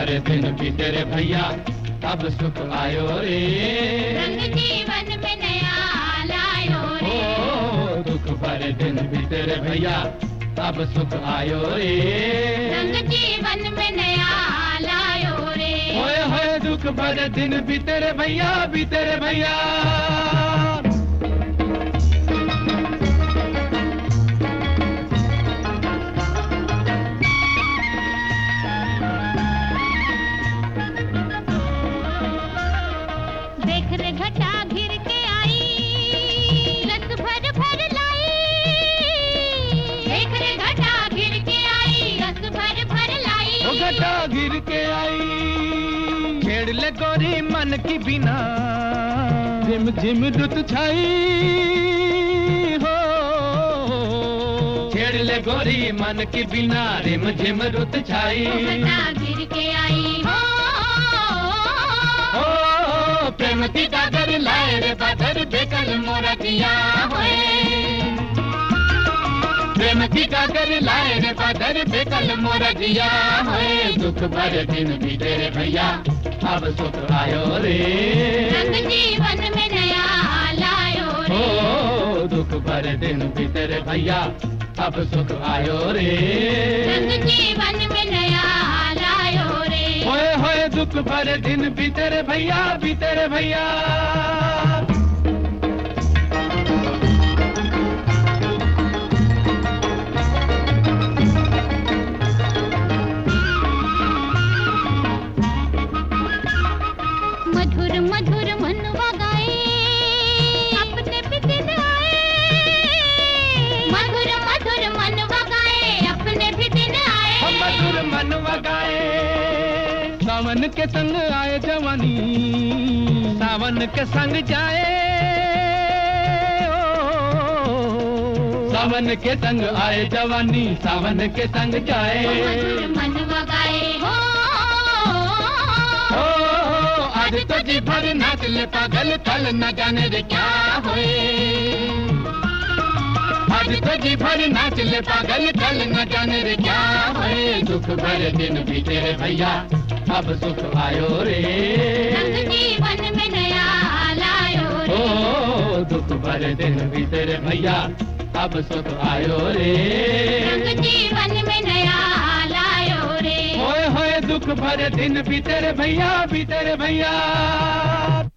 भरे दिन बीते रे भैया, अब सुख आयो रे। रंग जीवन में नया लायो रे। ओ दुख भरे दिन बीते रे भैया, अब सुख आयो रे। रंग जीवन में नया लायो रे। होए होए दुख भरे दिन बीते रे भैया, बीते रे भैया। देख रे घटा घिर के आई, रस भर भर लाई। देख रे घटा घिर के आई, रस भर भर लाई। ओ घटा गिर के आई, छेड़ ले गोरी मन की बिना, झिम झिम रुत छाई हो। छेड़ ले गोरी मन की बिना, रिम झिम रुत छाई। घटा गिर के आई हो। प्रेम की डागर लाए रे बादर, बेकल मोरा जिया होए। प्रेम की डागर लाए रे बादर, बेकल मोरा जिया होए। दुख भरे दिन बीते रे भैया, अब सुख आयो रे। रंग जीवन में नया लायो रे। ओ दुख भरे दिन बीते रे भैया, अब सुख आयो रे। रंग जीवन में नया लायो रे। होए होए दुख भरे दिन बीते रे भैया, बीते रे भैया। मधुर मधुर मनवा गाए, अपने भी दिन आए। मधुर मधुर मनवा गाए, अपने भी दिन आए। मधुर मनवा गाए, सावन के संग आए जवानी, सावन के संग जाए। ओ सावन के संग आए जवानी, सावन के संग जाए। मधुर मनवा गाए हो। आज तो जी भर नाच ले पागल, कल न जाने रे क्या होए। आज तो जी भर नाच ले पागल, कल न जाने रे क्या होए। दुख भरे दिन बीते रे भैया, अब सुख आयो रे। रंग जीवन में नया लायो रे। ओ दुख भरे दिन बीते रे भैया, अब सुख आयो रे। रंग जीवन में नया लायो रे। होए होए दुख भरे दिन बीते रे भैया, बीते रे भैया।